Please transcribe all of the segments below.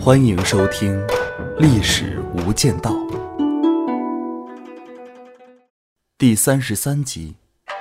欢迎收听《历史无间道》第33集。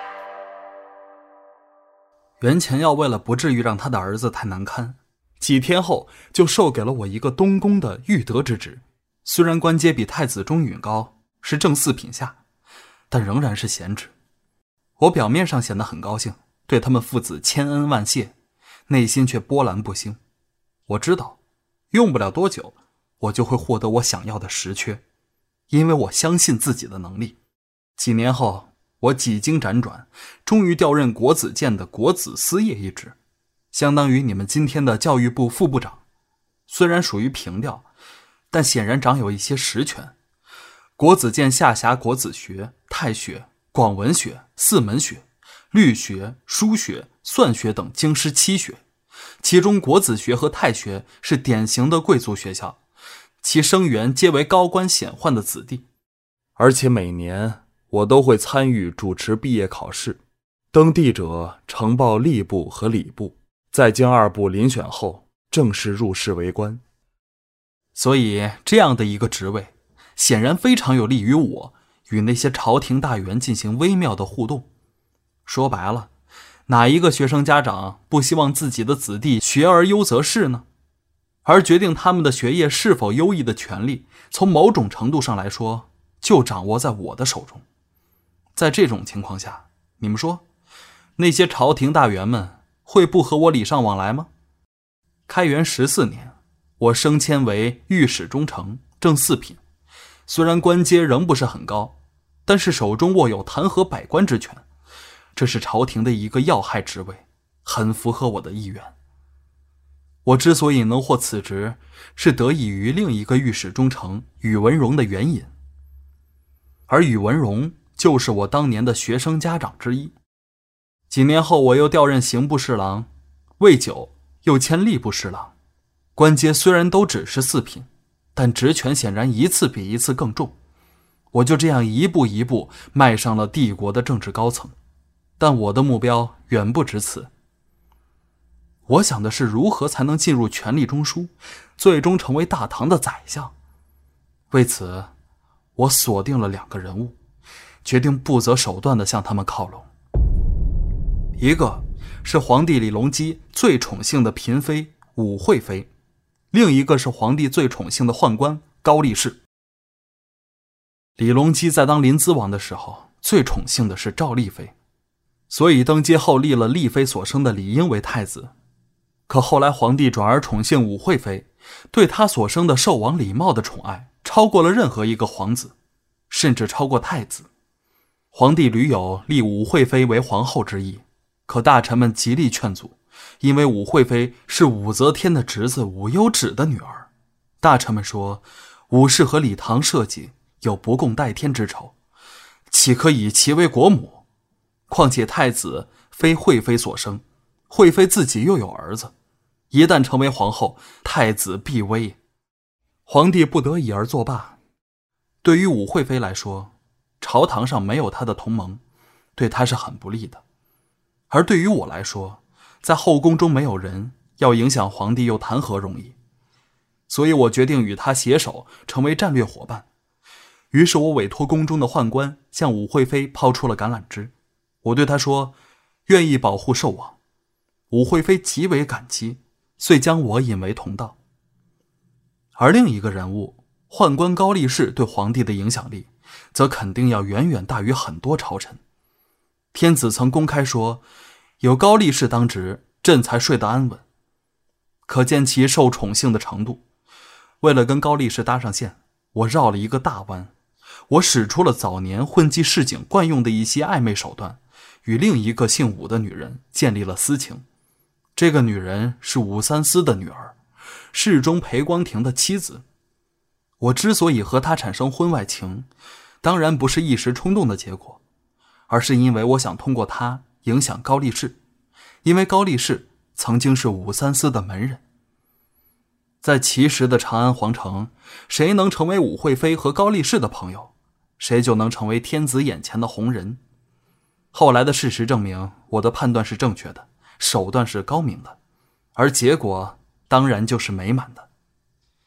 袁乾耀为了不至于让他的儿子太难堪，几天后就授给了我一个东宫的御德之职。虽然官阶比太子中允高，是正四品下，但仍然是闲职。我表面上显得很高兴，对他们父子千恩万谢，内心却波澜不兴。我知道用不了多久我就会获得我想要的实缺，因为我相信自己的能力。几年后我几经辗转，终于调任国子监的国子司业一职，相当于你们今天的教育部副部长。虽然属于平调，但显然掌有一些实权。国子监下辖国子学、太学、广文学、四门学、律学、书学、算学等经师7学，其中国子学和太学是典型的贵族学校，其生源皆为高官显宦的子弟。而且每年我都会参与主持毕业考试，登第者呈报吏部和礼部，再经2部遴选后正式入仕为官。所以这样的一个职位显然非常有利于我与那些朝廷大员进行微妙的互动。说白了，哪一个学生家长不希望自己的子弟学而优则仕呢？而决定他们的学业是否优异的权利，从某种程度上来说就掌握在我的手中。在这种情况下，你们说那些朝廷大员们会不和我礼尚往来吗？开元14年，我升迁为御史中丞，正4品。虽然官阶仍不是很高，但是手中握有弹劾百官之权，这是朝廷的一个要害职位，很符合我的意愿。我之所以能获此职，是得益于另一个御史中丞宇文荣的援引，而宇文荣就是我当年的学生家长之一。几年后我又调任刑部侍郎，未久又迁吏部侍郎。官阶虽然都只是4品，但职权显然一次比一次更重。我就这样一步一步迈上了帝国的政治高层，但我的目标远不止此。我想的是如何才能进入权力中枢，最终成为大唐的宰相。为此，我锁定了2个人物，决定不择手段地向他们靠拢。一个是皇帝李隆基最宠幸的嫔妃武惠妃，另一个是皇帝最宠幸的宦官高力士。李隆基在当临淄王的时候，最宠幸的是赵丽妃，所以登基后立了丽妃所生的李英为太子。可后来皇帝转而宠幸武惠妃，对他所生的寿王李瑁的宠爱超过了任何一个皇子，甚至超过太子。皇帝屡有立武惠妃为皇后之意，可大臣们极力劝阻，因为武惠妃是武则天的侄子武攸止的女儿。大臣们说，武氏和李唐社稷有不共戴天之仇，岂可以其为国母？况且太子非惠妃所生，惠妃自己又有儿子，一旦成为皇后，太子必危。皇帝不得已而作罢。对于武惠妃来说，朝堂上没有她的同盟，对她是很不利的。而对于我来说，在后宫中没有人，要影响皇帝又谈何容易？所以我决定与他携手，成为战略伙伴。于是我委托宫中的宦官向武惠妃抛出了橄榄枝。我对他说，愿意保护寿王。武惠妃极为感激，遂将我引为同道。而另一个人物，宦官高力士对皇帝的影响力，则肯定要远远大于很多朝臣。天子曾公开说，有高力士当值，朕才睡得安稳，可见其受宠幸的程度。为了跟高力士搭上线，我绕了一个大弯，我使出了早年混迹市井惯用的一些暧昧手段，与另一个姓武的女人建立了私情。这个女人是武三思的女儿，世中裴光庭的妻子。我之所以和她产生婚外情，当然不是一时冲动的结果，而是因为我想通过她影响高力士，因为高力士曾经是武三思的门人。在其时的长安皇城，谁能成为武惠妃和高力士的朋友，谁就能成为天子眼前的红人。后来的事实证明，我的判断是正确的，手段是高明的，而结果当然就是美满的。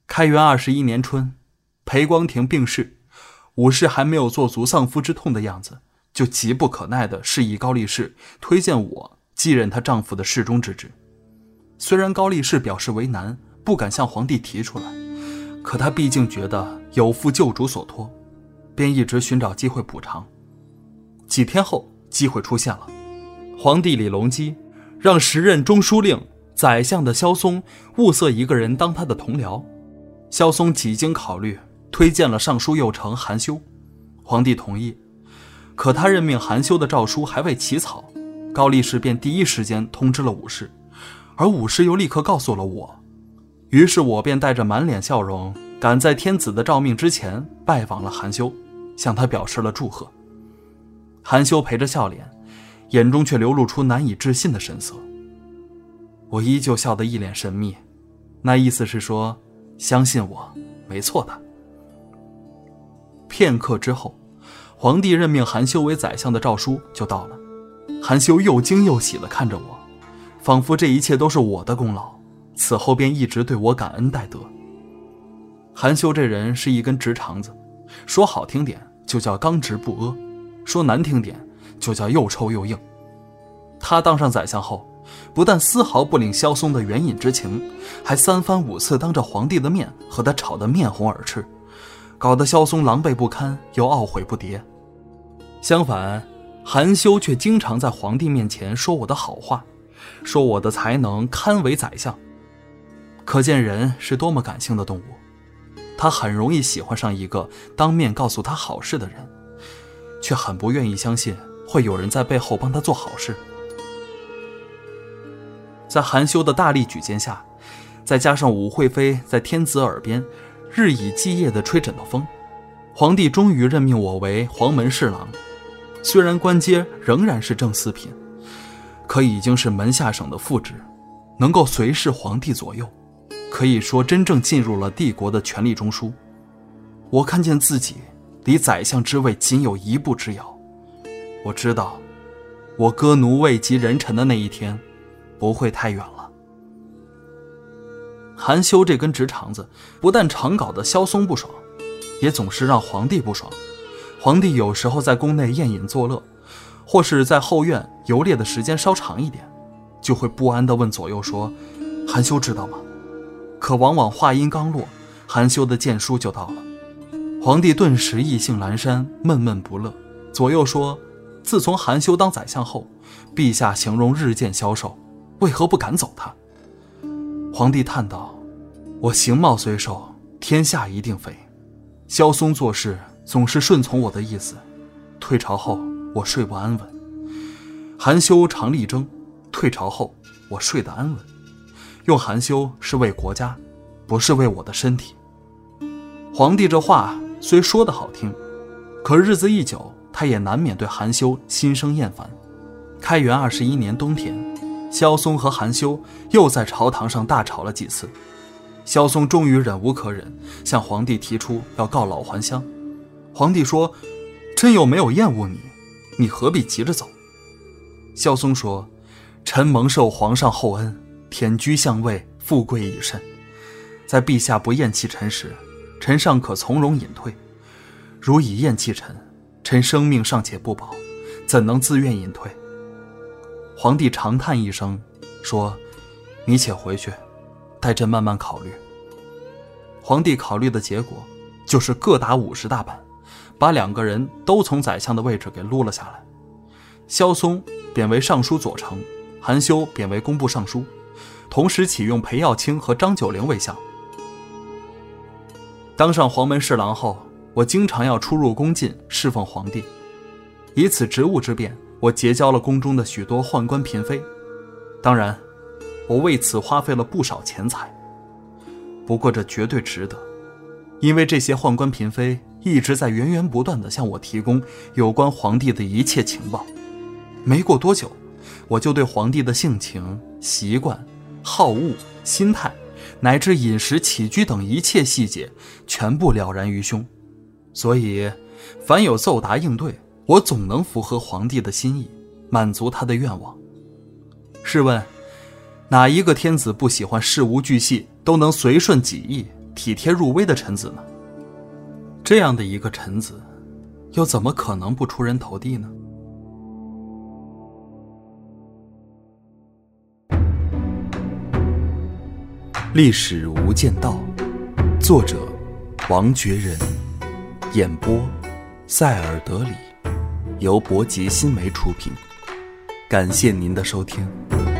开元21年春，裴光庭病逝，武氏还没有做足丧夫之痛的样子，就急不可耐地示意高力士推荐我继任她丈夫的侍中之职。虽然高力士表示为难，不敢向皇帝提出来，可他毕竟觉得有负旧主所托，便一直寻找机会补偿。几天后，机会出现了，皇帝李隆基让时任中书令、宰相的萧嵩物色一个人当他的同僚。萧嵩几经考虑，推荐了尚书右丞韩修，皇帝同意。可他任命韩修的诏书还未起草，高力士便第一时间通知了武氏，而武氏又立刻告诉了我。于是我便带着满脸笑容，赶在天子的诏命之前拜访了韩修，向他表示了祝贺。韩修陪着笑脸，眼中却流露出难以置信的神色。我依旧笑得一脸神秘，那意思是说，相信我，没错的。片刻之后，皇帝任命韩修为宰相的诏书就到了。韩修又惊又喜地看着我，仿佛这一切都是我的功劳，此后便一直对我感恩戴德。韩修这人是一根直肠子，说好听点就叫刚直不阿，说难听点就叫又臭又硬。他当上宰相后，不但丝毫不领萧嵩的援引之情，还3番5次当着皇帝的面和他吵得面红耳赤，搞得萧嵩狼狈不堪，又懊悔不迭。相反，韩修却经常在皇帝面前说我的好话，说我的才能堪为宰相。可见人是多么感性的动物，他很容易喜欢上一个当面告诉他好事的人，却很不愿意相信会有人在背后帮他做好事。在韩修的大力举荐下，再加上武惠妃在天子耳边日以继夜地吹枕头风，皇帝终于任命我为黄门侍郎。虽然官阶仍然是正四品，可已经是门下省的副职，能够随侍皇帝左右，可以说真正进入了帝国的权力中枢。我看见自己离宰相之位仅有一步之遥，我知道我割奴位及人臣的那一天不会太远了。韩修这根直肠子不但常搞得萧嵩不爽，也总是让皇帝不爽。皇帝有时候在宫内宴饮作乐，或是在后院游猎的时间稍长一点，就会不安地问左右说，韩修知道吗？可往往话音刚落，韩修的荐书就到了。皇帝顿时意兴阑珊，闷闷不乐。左右说，自从韩修当宰相后，陛下形容日渐消瘦，为何不赶走他？皇帝叹道，我形貌虽瘦，天下一定肥。萧嵩做事总是顺从我的意思，退朝后我睡不安稳。韩修常力争，退朝后我睡得安稳。用韩修是为国家，不是为我的身体。皇帝这话虽说得好听，可日子一久，他也难免对韩修心生厌烦。开元21年冬天，萧嵩和韩修又在朝堂上大吵了几次。萧嵩终于忍无可忍，向皇帝提出要告老还乡。皇帝说，朕又没有厌恶你，你何必急着走？萧嵩说，臣蒙受皇上厚恩，忝居相位，富贵已甚，在陛下不厌弃臣时，臣尚可从容隐退，如已厌弃臣，臣生命尚且不保，怎能自愿隐退？皇帝长叹一声，说，你且回去，待朕慢慢考虑。皇帝考虑的结果就是各打50大板，把2个人都从宰相的位置给撸了下来。萧嵩贬为尚书左丞，韩修贬为工部尚书，同时启用裴耀卿和张九龄为相。当上黄门侍郎后，我经常要出入宫禁侍奉皇帝，以此职务之便，我结交了宫中的许多宦官嫔妃。当然，我为此花费了不少钱财，不过这绝对值得，因为这些宦官嫔妃一直在源源不断地向我提供有关皇帝的一切情报。没过多久，我就对皇帝的性情、习惯、好恶、心态乃至饮食起居等一切细节全部了然于胸，所以凡有奏答应对，我总能符合皇帝的心意，满足他的愿望。试问哪一个天子不喜欢事无巨细都能随顺己意， 体贴入微的臣子呢？这样的一个臣子，又怎么可能不出人头地呢？历史无间道，作者王觉仁，演播塞尔德里，由博吉新媒出品。感谢您的收听。